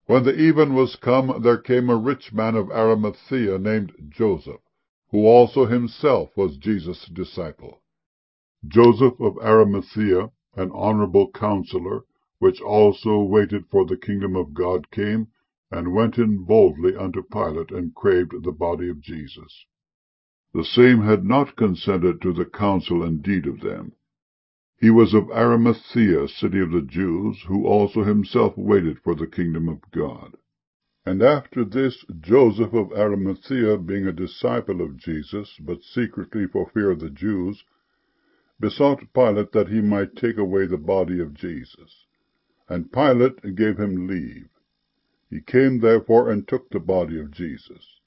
When the even was come, there came a rich man of Arimathea, named Joseph, who also himself was Jesus' disciple. Joseph of Arimathea, an honorable counselor, which also waited for the kingdom of God, came, and went in boldly unto Pilate, and craved the body of Jesus. The same had not consented to the counsel and deed of them. He was of Arimathea, city of the Jews, who also himself waited for the kingdom of God. And after this, Joseph of Arimathea, being a disciple of Jesus, but secretly for fear of the Jews, besought Pilate that he might take away the body of Jesus. And Pilate gave him leave. He came therefore and took the body of Jesus.